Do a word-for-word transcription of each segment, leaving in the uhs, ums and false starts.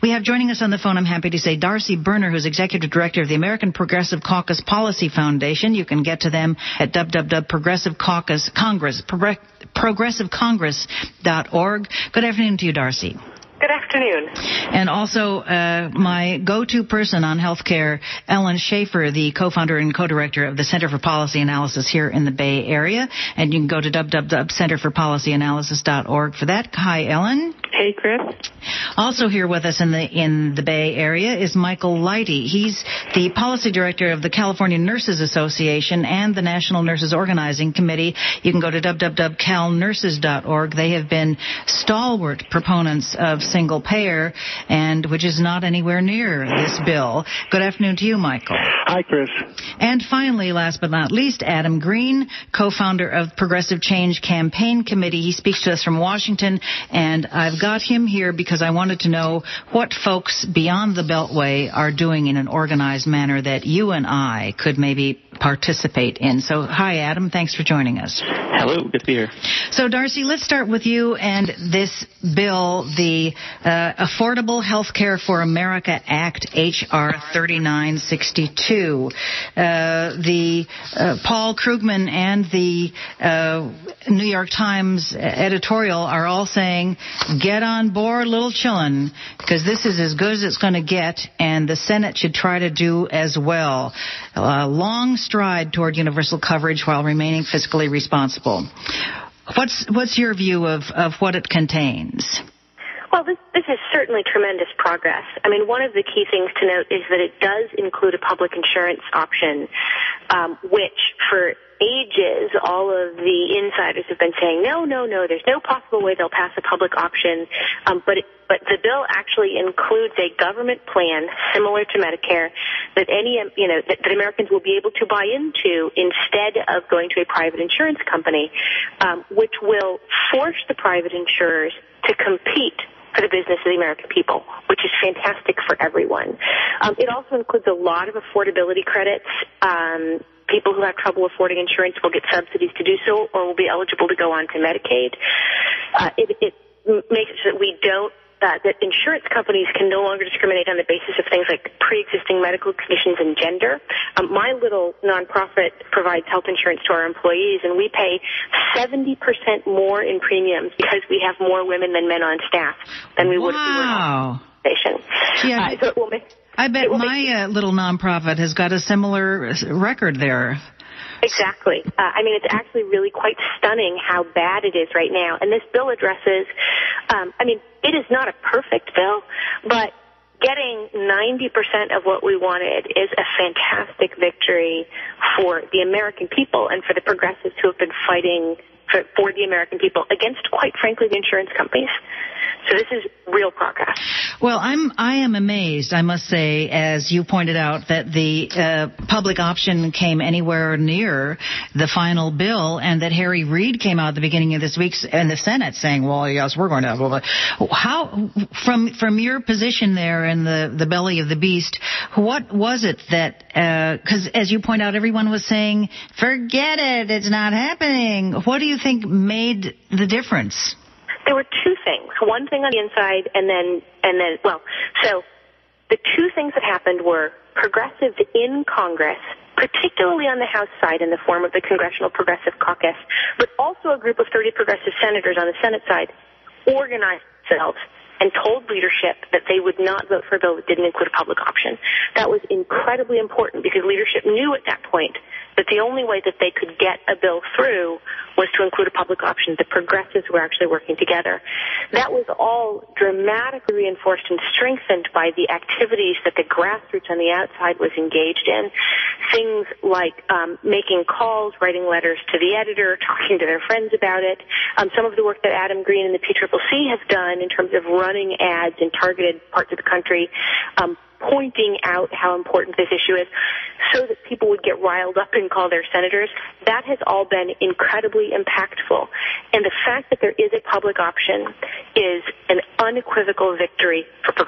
We have joining us on the phone, I'm happy to say, Darcy Berner, who's Executive Director of the American Progressive Caucus Policy Foundation. You can get to them at w w w dot progressive caucus congress progressive congress dot org. Good afternoon to you, Darcy. Good afternoon. And also uh, my go-to person on healthcare, Ellen Schaefer, the co-founder and co-director of the Center for Policy Analysis here in the Bay Area. And you can go to w w w dot center for policy analysis dot org for that. Hi, Ellen. Hey, Chris. Also here with us in the in the Bay Area is Michael Lighty. He's the policy director of the California Nurses Association and the National Nurses Organizing Committee. You can go to w w w dot cal nurses dot org. They have been stalwart proponents of single payer, and which is not anywhere near this bill. Good afternoon to you, Michael. Hi, Chris. And finally, last but not least, Adam Green, co-founder of Progressive Change Campaign Committee. He speaks to us from Washington, and I've got him here because I wanted to know what folks beyond the Beltway are doing in an organized manner that you and I could maybe participate in. So, hi, Adam. Thanks for joining us. Hello. Good to be here. So, Darcy, let's start with you and this bill, the uh, Affordable Health Care for America Act, H R thirty-nine sixty-two. Uh, the uh, Paul Krugman and the uh, New York Times editorial are all saying, get on board, little chillin', because this is as good as it's going to get, and the Senate should try to do as well. A long stride toward universal coverage while remaining fiscally responsible. What's what's your view of, of what it contains? Well, this, this is certainly tremendous progress. I mean, one of the key things to note is that it does include a public insurance option, um, which for ages all of the insiders have been saying, no, no, no, there's no possible way they'll pass a public option. Um, but, it, but the bill actually includes a government plan similar to Medicare that any, you know, that, that Americans will be able to buy into instead of going to a private insurance company, um, which will force the private insurers to compete for the business of the American people, which is fantastic for everyone. Um, it also includes a lot of affordability credits. Um, people who have trouble affording insurance will get subsidies to do so or will be eligible to go on to Medicaid. Uh, it, it makes it so that we don't Uh, that insurance companies can no longer discriminate on the basis of things like pre-existing medical conditions and gender. Um, my little nonprofit provides health insurance to our employees, and we pay seventy percent more in premiums because we have more women than men on staff than we would if we were an organization. Yeah, uh, so it will make, I bet my make, uh, little nonprofit has got a similar record there. Exactly. Uh, I mean, it's actually really quite stunning how bad it is right now. And this bill addresses, um, I mean, it is not a perfect bill, but getting ninety percent of what we wanted is a fantastic victory for the American people and for the progressives who have been fighting for, for the American people against, quite frankly, the insurance companies. So this is real progress. Well, I'm I am amazed, I must say, as you pointed out, that the uh, public option came anywhere near the final bill, and that Harry Reid came out at the beginning of this week in the Senate saying, "Well, yes, we're going to." Blah, blah. How, from from your position there in the the belly of the beast, what was it that? Because uh, as you point out, everyone was saying, "Forget it, it's not happening." What do you think made the difference? There were two things. One thing on the inside, and then, and then, well, so the two things that happened were progressives in Congress, particularly on the House side in the form of the Congressional Progressive Caucus, but also a group of thirty progressive senators on the Senate side, organized themselves and told leadership that they would not vote for a bill that didn't include a public option. That was incredibly important because leadership knew at that point that the only way that they could get a bill through was to include a public option. The progressives were actually working together. That was all dramatically reinforced and strengthened by the activities that the grassroots on the outside was engaged in. Things like um, making calls, writing letters to the editor, talking to their friends about it. Um, some of the work that Adam Green and the P C C C have done in terms of running ads in targeted parts of the country, um, pointing out how important this issue is so that people would get riled up and call their senators, that has all been incredibly impactful. And the fact that there is a public option is an unequivocal victory for progressives.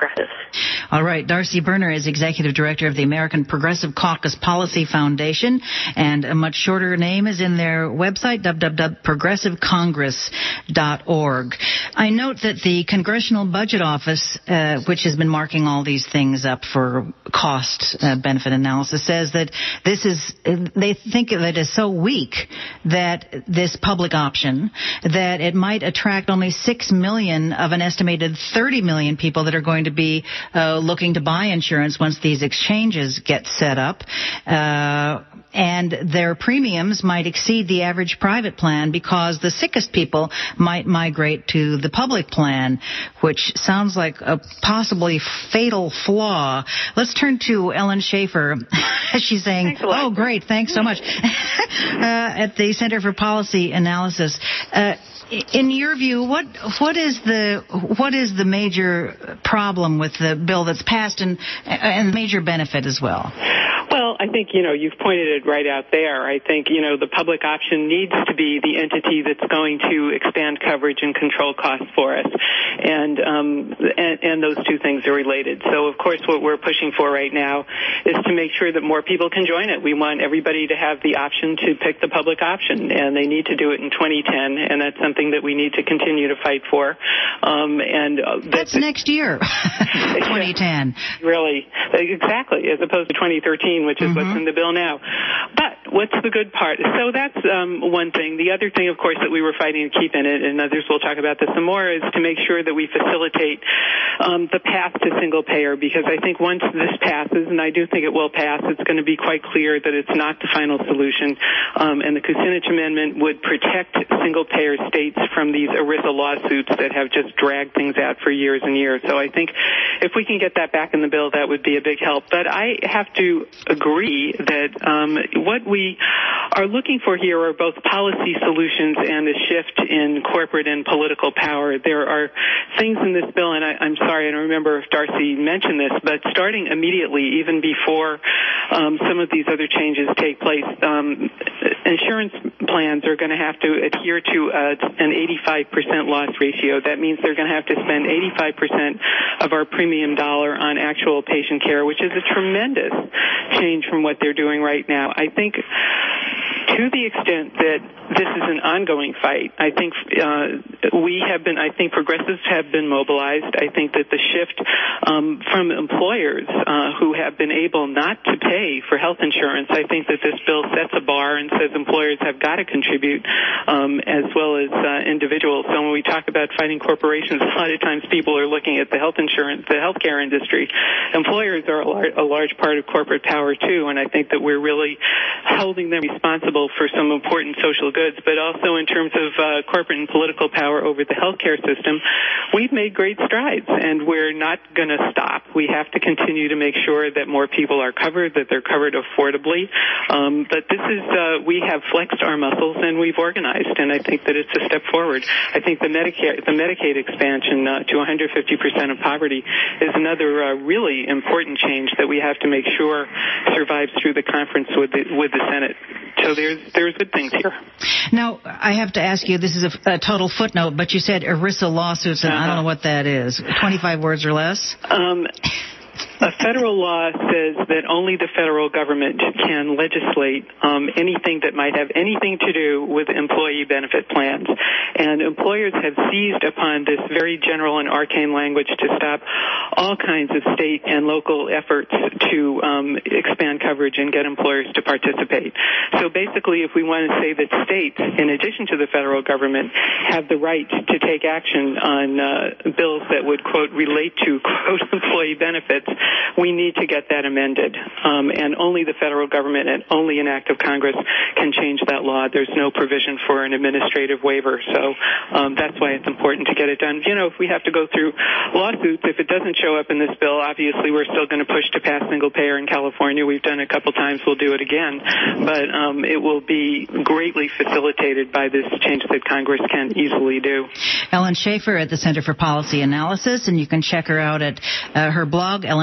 All right. Darcy Berner is Executive Director of the American Progressive Caucus Policy Foundation, and a much shorter name is in their website, w w w dot progressive congress dot org. I note that the Congressional Budget Office, uh, which has been marking all these things up for cost uh, benefit analysis, says that this is, they think of it as so weak that this public option, that it might attract only six million of an estimated thirty million people that are going to be uh, looking to buy insurance once these exchanges get set up. Uh, and their premiums might exceed the average private plan because the sickest people might migrate to the public plan, which sounds like a possibly fatal flaw. Let's turn to Ellen Schaefer. She's saying, oh, great, thanks so much, uh, at the Center for Policy Analysis. Uh, In your view, what what is the what is the major problem with the bill that's passed, and and major benefit as well? Well, I think, you know, you've pointed it right out there. I think, you know, the public option needs to be the entity that's going to expand coverage and control costs for us. And, um, and, and those two things are related. So, of course, what we're pushing for right now is to make sure that more people can join it. We want everybody to have the option to pick the public option, and they need to do it in twenty ten, and that's something that we need to continue to fight for. Um, and uh, That's the, next year, twenty ten. Really, exactly, as opposed to twenty thirteen, which is mm-hmm. what's in the bill now. But what's the good part? So that's um, one thing. The other thing, of course, that we were fighting to keep in it, and others will talk about this some more, is to make sure that we facilitate um, the path to single payer, because I think once this passes, and I do think it will pass, it's going to be quite clear that it's not the final solution. Um, and the Kucinich Amendment would protect single payer states from these ERISA lawsuits that have just dragged things out for years and years. So I think if we can get that back in the bill, that would be a big help. But I have to agree that um, what we are looking for here are both policy solutions and a shift in corporate and political power. There are things in this bill, and I, I'm sorry, I don't remember if Darcy mentioned this, but starting immediately, even before um, some of these other changes take place, um, insurance plans are going to have to adhere to uh, an eighty-five percent loss ratio. That means they're going to have to spend eighty-five percent of our premium dollar on actual patient care, which is a tremendous change from what they're doing right now. I think to the extent that this is an ongoing fight, I think uh, we have been, I think progressives have been mobilized. I think that the shift um, from employers uh, who have been able not to pay for health insurance, I think that this bill sets a bar and says employers have got to contribute um, as well as uh, individuals. So when we talk about fighting corporations, a lot of times people are looking at the health insurance, the healthcare industry. Employers are a, lar- a large part of corporate power too, and I think that we're really holding them responsible for some important social goods, but also in terms of uh, corporate and political power over the healthcare system, we've made great strides, and we're not going to stop. We have to continue to make sure that more people are covered, that they're covered affordably. Um, but this is, uh, we have flexed our muscles and we've organized, and I think that it's a step forward. I think the Medicare, the Medicaid expansion uh, to one hundred fifty percent of poverty is another uh, really important change that we have to make sure survives through the conference with the, with the Senate. So there's there's good things here. Now, I have to ask you, this is a, a total footnote, but you said ERISA lawsuits, and uh-huh. I don't know what that is. twenty-five words or less? Um, a federal law says that only the federal government can legislate um, anything that might have anything to do with employee benefit plans. And employers have seized upon this very general and arcane language to stop all kinds of state and local efforts to um, expand coverage and get employers to participate. So basically, if we want to say that states, in addition to the federal government, have the right to take action on uh, bills that would, quote, relate to, quote, employee benefits, we need to get that amended. Um, and only the federal government and only an act of Congress can change that law. There's no provision for an administrative waiver. So um, that's why it's important to get it done. You know, if we have to go through lawsuits, if it doesn't show up in this bill, obviously we're still going to push to pass single payer in California. We've done it a couple times. We'll do it again. But um, it will be greatly facilitated by this change that Congress can easily do. Ellen Schaefer at the Center for Policy Analysis, and you can check her out at uh, her blog, ellen schaefer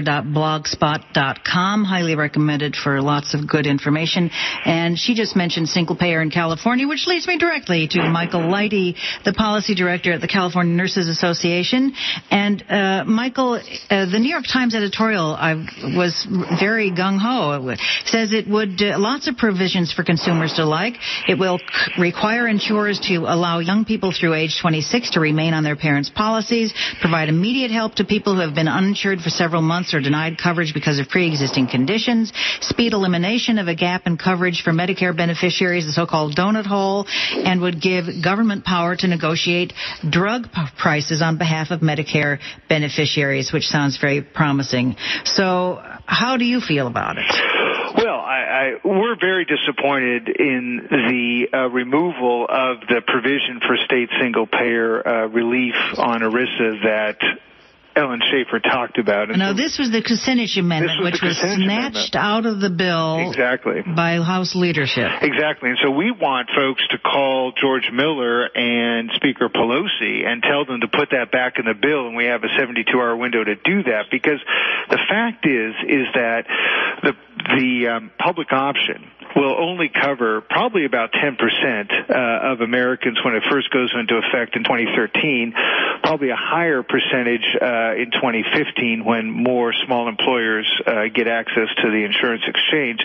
dot blogspot dot com. Highly recommended for lots of good information. And she just mentioned single payer in California, which leads me directly to Michael Lighty, the policy director at the California Nurses Association. And uh, Michael, uh, the New York Times editorial I was very gung-ho. It says it would uh, lots of provisions for consumers to like. It will c- require insurers to allow young people through age twenty-six to remain on their parents' policies, provide immediate help to people who have been uninsured for several months or denied coverage because of pre-existing conditions, speed elimination of a gap in coverage for Medicare beneficiaries, the so-called donut hole, and would give government power to negotiate drug p- prices on behalf of Medicare beneficiaries, which sounds very promising. So how do you feel about it? Well, I, I, we're very disappointed in the uh, removal of the provision for state single-payer uh, relief on ERISA that Ellen Schaefer talked about. And no, so this was the Kucinich Amendment, was which the was Kucinich snatched amendment. out of the bill exactly. by House leadership. Exactly. And so we want folks to call George Miller and Speaker Pelosi and tell them to put that back in the bill, and we have a seventy-two hour window to do that, because the fact is, is that the, the um, public option will only cover probably about ten percent uh, of Americans when it first goes into effect in twenty thirteen, probably a higher percentage uh, in twenty fifteen when more small employers uh, get access to the insurance exchange.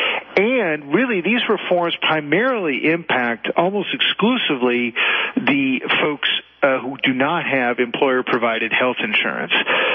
And really, these reforms primarily impact almost exclusively the folks Uh, who do not have employer-provided health insurance.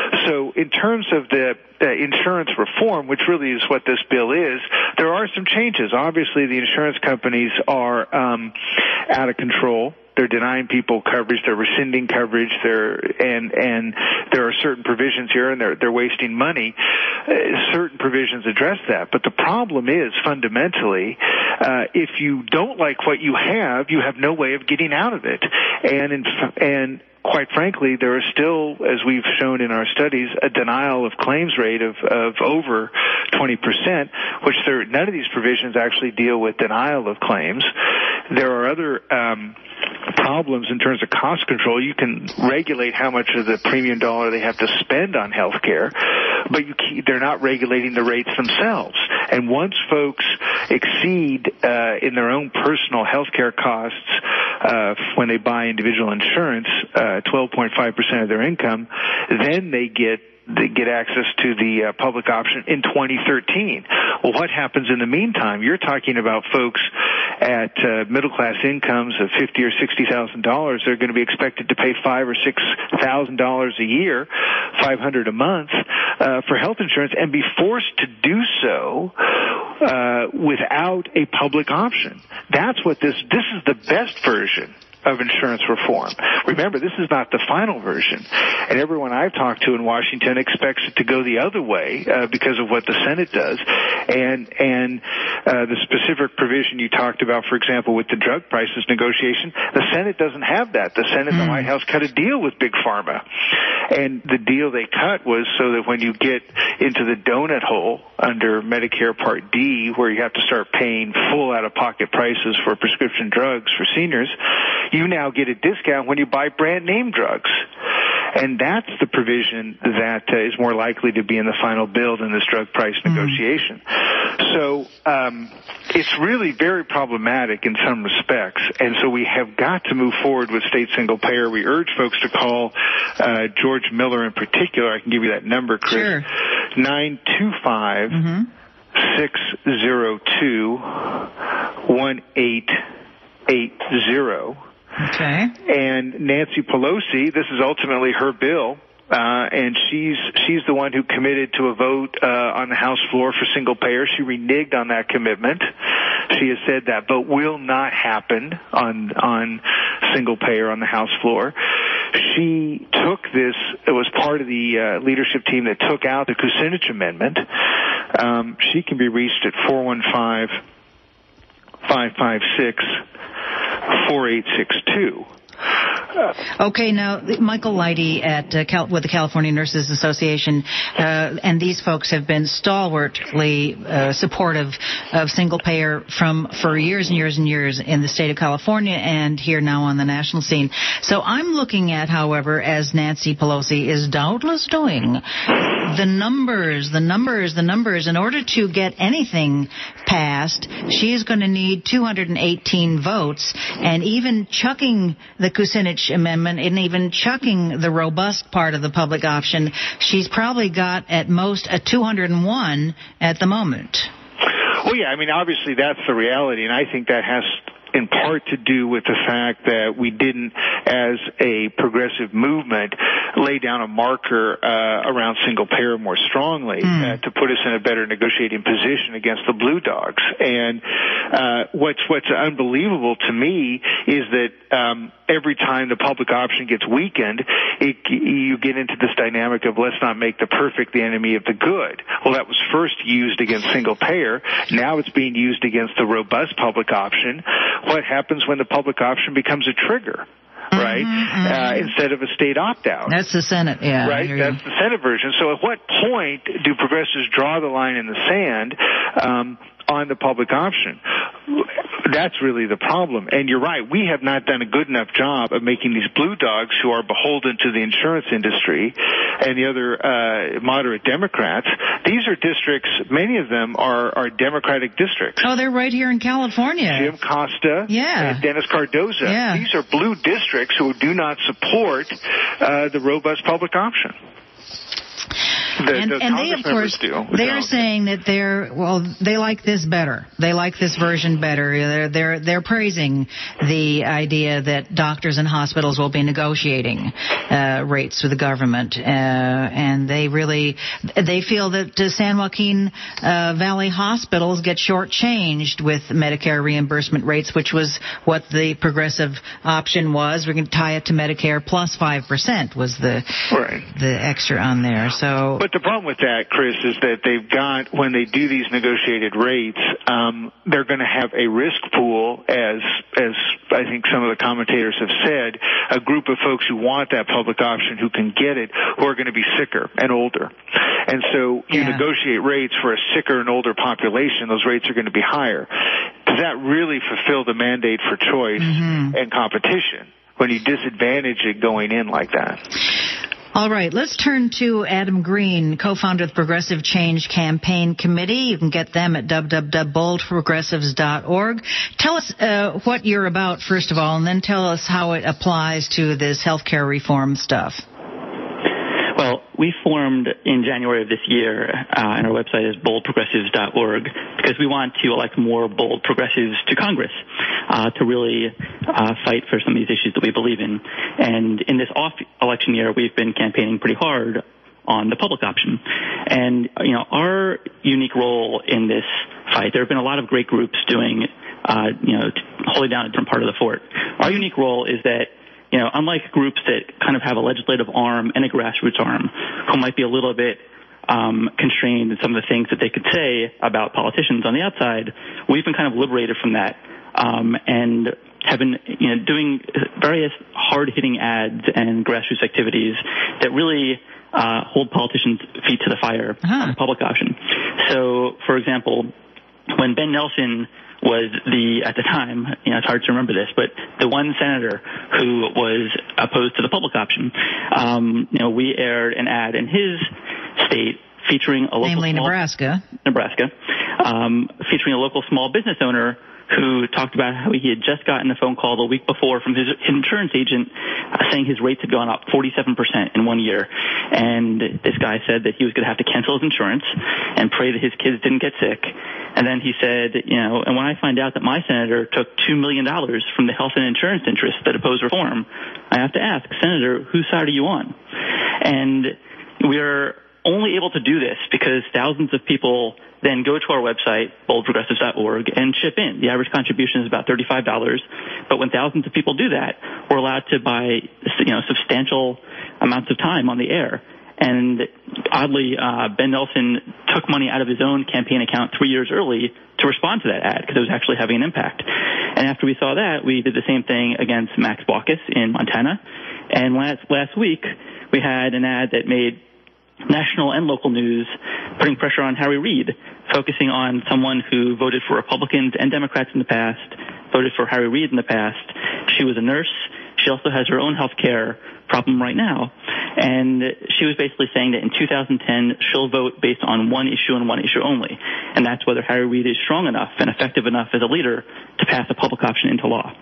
So in terms of the uh, insurance reform, which really is what this bill is, there are some changes. Obviously, the insurance companies are um, out of control. They're denying people coverage. They're rescinding coverage. They're and and there are certain provisions here, and they're they're wasting money. Uh, certain provisions address that, but the problem is fundamentally, uh, if you don't like what you have, you have no way of getting out of it, and in, and. Quite frankly, there is still, as we've shown in our studies, a denial of claims rate of, of over twenty percent, which there, none of these provisions actually deal with denial of claims. There are other um, problems in terms of cost control. You can regulate how much of the premium dollar they have to spend on health care, but you keep, they're not regulating the rates themselves. And once folks exceed uh, in their own personal health care costs uh, when they buy individual insurance, uh, twelve point five percent of their income, then they get they get access to the uh, public option in twenty thirteen. Well, what happens in the meantime? You're talking about folks at uh, middle class incomes of fifty or sixty thousand dollars. They're going to be expected to pay five or six thousand dollars a year, five hundred a month, uh, for health insurance, and be forced to do so uh, without a public option. That's what this. This is the best version of insurance reform. Remember, this is not the final version, and everyone I've talked to in Washington expects it to go the other way uh, because of what the Senate does. And and uh, the specific provision you talked about, for example, with the drug prices negotiation, the Senate doesn't have that. The Senate and the White House cut a deal with Big Pharma, and the deal they cut was so that when you get into the donut hole under Medicare Part D, where you have to start paying full out-of-pocket prices for prescription drugs for seniors, you now get a discount when you buy brand name drugs. And that's the provision that uh, is more likely to be in the final bill than this drug price mm-hmm. negotiation. So um, it's really very problematic in some respects. And so we have got to move forward with state single payer. We urge folks to call uh, George Miller in particular. I can give you that number, Chris. Sure. nine two five, six zero two, one eight eight zero. Okay. And Nancy Pelosi, this is ultimately her bill, uh, and she's she's the one who committed to a vote uh, on the House floor for single payer. She reneged on that commitment. She has said that vote will not happen on on single payer on the House floor. She took this, it was part of the uh, leadership team that took out the Kucinich Amendment. Um, she can be reached at four one five, five five six, four eight six two. Okay, now, Michael Leidy at uh, Cal- with the California Nurses Association, uh, and these folks have been stalwartly uh, supportive of single-payer from for years and years and years in the state of California and here now on the national scene. So I'm looking at, however, as Nancy Pelosi is doubtless doing, the numbers, the numbers, the numbers. In order to get anything passed, she's going to need two hundred eighteen votes, and even chucking the Kucinich amendment and even chucking the robust part of the public option, she's probably got at most a two hundred one at the moment. Well, yeah, I mean, obviously that's the reality, and I think that has in part to do with the fact that we didn't, as a progressive movement, lay down a marker uh, around single payer more strongly mm. uh, to put us in a better negotiating position against the blue dogs. And uh, what's what's unbelievable to me is that um, every time the public option gets weakened, it, you get into this dynamic of let's not make the perfect the enemy of the good. Well, that was first used against single payer. Now it's being used against the robust public option. What happens when the public option becomes a trigger, right, mm-hmm. uh, instead of a state opt-out? That's the Senate, yeah. Right, that's the Senate version. So at what point do progressives draw the line in the sand um, on the public option? That's really the problem. And you're right, we have not done a good enough job of making these blue dogs who are beholden to the insurance industry and the other uh, moderate Democrats. These are districts, many of them are, are Democratic districts. Oh, they're right here in California. Jim Costa yeah. and Dennis Cardoza. Yeah. These are blue districts who do not support uh, the robust public option. The, and, the and they, of course, do, they're saying that they're well. They like this better. They like this version better. They're they're they're praising the idea that doctors and hospitals will be negotiating uh, rates with the government, uh, and they really they feel that uh, San Joaquin uh, Valley hospitals get shortchanged with Medicare reimbursement rates, which was what the progressive option was. We're going to tie it to Medicare plus five percent was the right. the extra on there. So. But the problem with that, Chris, is that they've got, when they do these negotiated rates, um, they're going to have a risk pool, as as I think some of the commentators have said, a group of folks who want that public option, who can get it, who are going to be sicker and older. And so you yeah. negotiate rates for a sicker and older population, those rates are going to be higher. Does that really fulfill the mandate for choice mm-hmm. and competition when you disadvantage it going in like that? All right, let's turn to Adam Green, co-founder of the Progressive Change Campaign Committee. You can get them at w w w dot bold progressives dot org. Tell us uh, what you're about, first of all, and then tell us how it applies to this health care reform stuff. Well, we formed in January of this year, uh, and our website is bold progressives dot org, because we want to elect more bold progressives to Congress uh, to really uh, fight for some of these issues that we believe in. And in this off-election year, we've been campaigning pretty hard on the public option. And, you know, our unique role in this fight, there have been a lot of great groups doing, uh, you know, holding down a different part of the fort. Our unique role is that, you know, unlike groups that kind of have a legislative arm and a grassroots arm who might be a little bit um, constrained in some of the things that they could say about politicians on the outside, we've been kind of liberated from that um, and have been, you know, doing various hard-hitting ads and grassroots activities that really uh, hold politicians' feet to the fire uh-huh. on the public option. So, for example, when Ben Nelson was the, at the time, you know, it's hard to remember this, but the one senator who was opposed to the public option, um, you know, we aired an ad in his state featuring a local namely small, Nebraska, Nebraska, um, featuring a local small business owner who talked about how he had just gotten a phone call the week before from his insurance agent uh, saying his rates had gone up forty-seven percent in one year. And this guy said that he was going to have to cancel his insurance and pray that his kids didn't get sick. And then he said, you know, and when I find out that my senator took two million dollars from the health and insurance interests that oppose reform, I have to ask, Senator, whose side are you on? And we're only able to do this because thousands of people then go to our website, bold progressives dot org, and chip in. The average contribution is about thirty-five dollars. But when thousands of people do that, we're allowed to buy, you know, substantial amounts of time on the air. And oddly, uh, Ben Nelson took money out of his own campaign account three years early to respond to that ad because it was actually having an impact. And after we saw that, we did the same thing against Max Baucus in Montana. And last, last week, we had an ad that made national and local news putting pressure on Harry Reid, focusing on someone who voted for Republicans and Democrats in the past, voted for Harry Reid in the past. She was a nurse. She also has her own health care problem right now. And she was basically saying that in two thousand ten, she'll vote based on one issue and one issue only. And that's whether Harry Reid is strong enough and effective enough as a leader to pass a public option into law.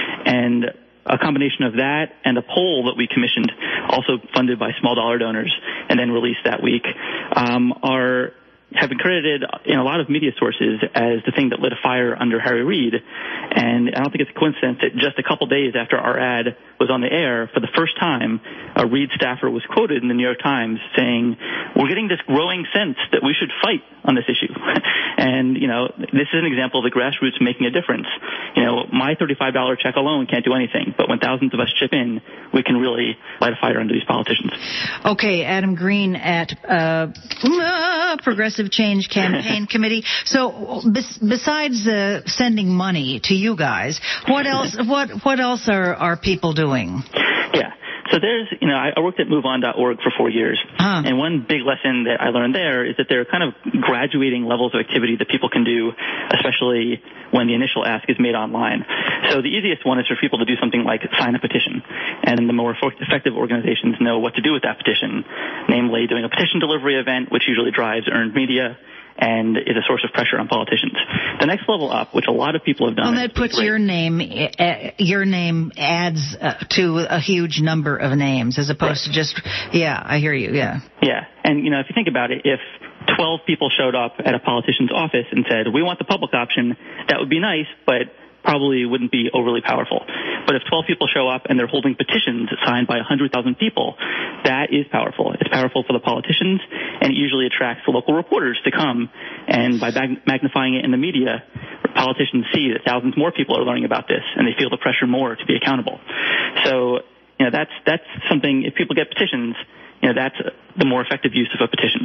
And a combination of that and a poll that we commissioned, also funded by small dollar donors and then released that week, um, are have been credited in a lot of media sources as the thing that lit a fire under Harry Reid. And I don't think it's a coincidence that just a couple days after our ad was on the air, for the first time, a Reid staffer was quoted in the New York Times saying, we're getting this growing sense that we should fight on this issue. And, you know, this is an example of the grassroots making a difference. You know, my thirty-five dollars check alone can't do anything, but when thousands of us chip in, we can really light a fire under these politicians. Okay, Adam Green at uh, Progressive Change Campaign Committee. So, bes- besides uh, sending money to you guys, what else? What what else are, are people doing? Yeah. So there's, you know, I worked at move on dot org for four years, huh. and one big lesson that I learned there is that there are kind of graduating levels of activity that people can do, especially when the initial ask is made online. So the easiest one is for people to do something like sign a petition, and the more effective organizations know what to do with that petition, namely doing a petition delivery event, which usually drives earned media and is a source of pressure on politicians. The next level up, which a lot of people have done. Well, that puts your name, uh, your name adds uh, to a huge number of names as opposed right. to just, yeah, I hear you, yeah. Yeah, and, you know, if you think about it, if twelve people showed up at a politician's office and said, we want the public option, that would be nice, but probably wouldn't be overly powerful. But if twelve people show up and they're holding petitions signed by one hundred thousand people, that is powerful. It's powerful for the politicians, and it usually attracts the local reporters to come. And by mag- magnifying it in the media, politicians see that thousands more people are learning about this, and they feel the pressure more to be accountable. So, you know, that's that's something. If people get petitions, you know, that's the more effective use of a petition.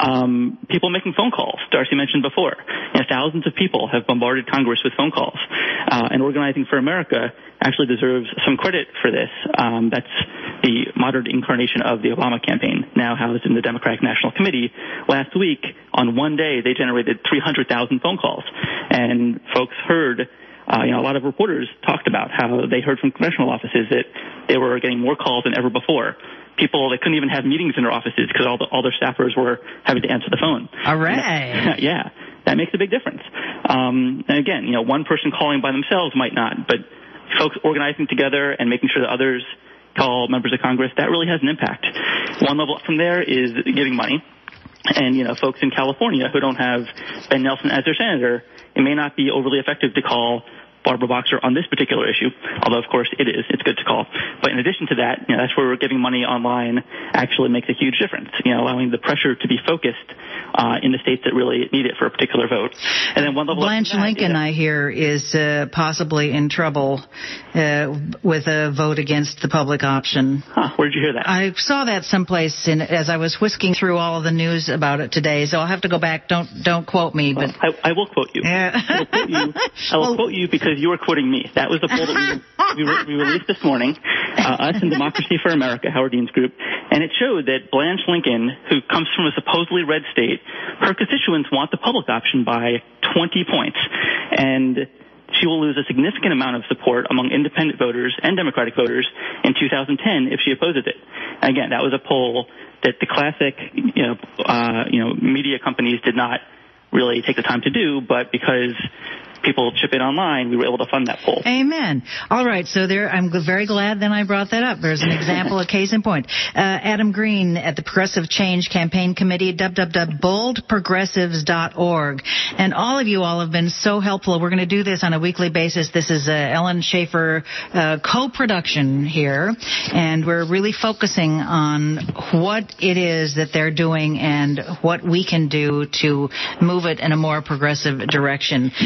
Um, people making phone calls. Darcy mentioned before. You know, thousands of people have bombarded Congress with phone calls. Uh, and Organizing for America actually deserves some credit for this. Um, that's the modern incarnation of the Obama campaign, now housed in the Democratic National Committee. Last week, on one day, they generated three hundred thousand phone calls. And folks heard Uh, you know, a lot of reporters talked about how they heard from congressional offices that they were getting more calls than ever before. People that couldn't even have meetings in their offices because all, the, all their staffers were having to answer the phone. All right. That, yeah, that makes a big difference. Um, and again, you know, one person calling by themselves might not, but folks organizing together and making sure that others call members of Congress, that really has an impact. One level up from there is giving money. And, you know, folks in California who don't have Ben Nelson as their senator, it may not be overly effective to call Barbara Boxer on this particular issue, although, of course, it is. It's good to call. But in addition to that, you know, that's where giving money online actually makes a huge difference, you know, allowing the pressure to be focused uh, in the states that really need it for a particular vote. And then one level Blanche up Lincoln, that, I hear, is uh, possibly in trouble uh, with a vote against the public option. Huh, where did you hear that? I saw that someplace in, as I was whisking through all of the news about it today, so I'll have to go back. Don't don't quote me. But well, I, I will quote you. Yeah. I will quote you, I will well, quote you because you were quoting me. That was the poll that we, we, re- we released this morning, uh, us and Democracy for America, Howard Dean's group, and it showed that Blanche Lincoln, who comes from a supposedly red state, her constituents want the public option by twenty points, and she will lose a significant amount of support among independent voters and Democratic voters in two thousand ten if she opposes it. Again, that was a poll that the classic, you know, uh, you know, media companies did not really take the time to do, but because people chip in online, we were able to fund that poll. Amen. All right, so there, I'm very glad then I brought that up. There's an example, a case in point. Uh, Adam Green at the Progressive Change Campaign Committee, w w w dot bold progressives dot org. And all of you all have been so helpful. We're going to do this on a weekly basis. This is uh, Ellen Schaefer uh, co-production here, and we're really focusing on what it is that they're doing and what we can do to move it in a more progressive direction. And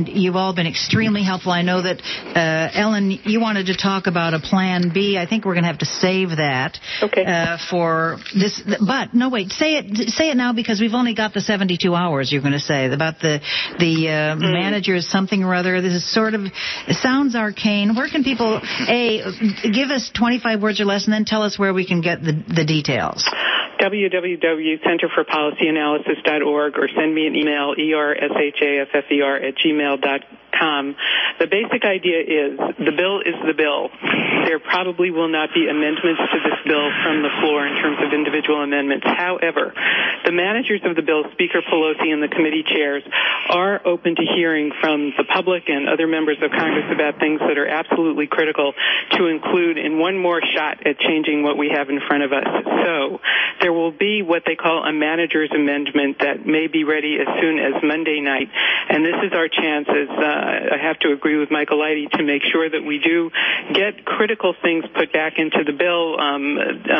and you've all been extremely helpful. I know that, uh, Ellen, you wanted to talk about a plan B. I think we're going to have to save that. Okay. Uh, for this, but no, wait, say it, say it now because we've only got the seventy-two hours. You're going to say about the the uh, mm. managers something or other. This is sort of it sounds arcane. Where can people a give us twenty-five words or less, and then tell us where we can get the the details? w w w dot center for policy analysis dot org or send me an email, E R S H A F F E R at gmail dot com. The basic idea is the bill is the bill. There probably will not be amendments to this bill from the floor in terms of individual amendments. However, the managers of the bill, Speaker Pelosi and the committee chairs, are open to hearing from the public and other members of Congress about things that are absolutely critical to include in one more shot at changing what we have in front of us. So there will be what they call a manager's amendment that may be ready as soon as Monday night. And this is our chance, as uh, I have to agree with Michael Lighty, to make sure that we do get critical things put back into the bill, um, uh,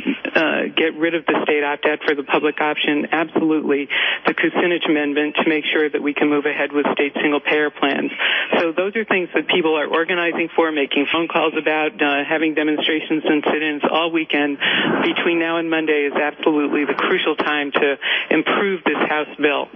uh, get rid of the state opt-out for the public option, absolutely, the Kucinich Amendment to make sure that we can move ahead with state single-payer plans. So those are things that people are organizing for, making phone calls about, uh, having demonstrations and sit-ins all weekend. Between now and Monday is absolutely the crucial time to improve this House bill.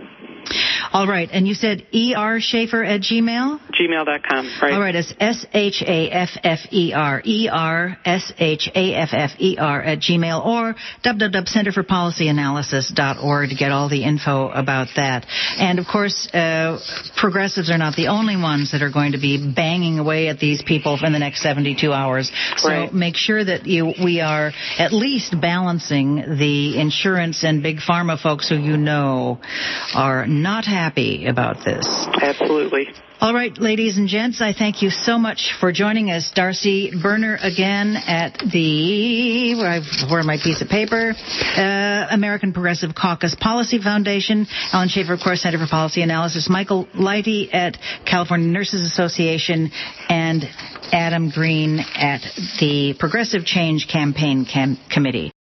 All right, and you said E R Schaeffer at Gmail? Gmail dot com, right. All right, it's S H A F F E R, E R S H A F F E R at Gmail, or w w w dot center for policy analysis dot org to get all the info about that. And, of course, uh, progressives are not the only ones that are going to be banging away at these people in the next seventy-two hours. So right. make sure that you we are at least balancing the insurance and big pharma folks who you know are not happy about this. Absolutely. All right, ladies and gents, I thank you so much for joining us. Darcy Berner again at the, where, I've, where my piece of paper, uh, American Progressive Caucus Policy Foundation, Ellen Schaeffer, of course, Center for Policy Analysis, Michael Lighty at California Nurses Association, and Adam Green at the Progressive Change Campaign Cam- Committee.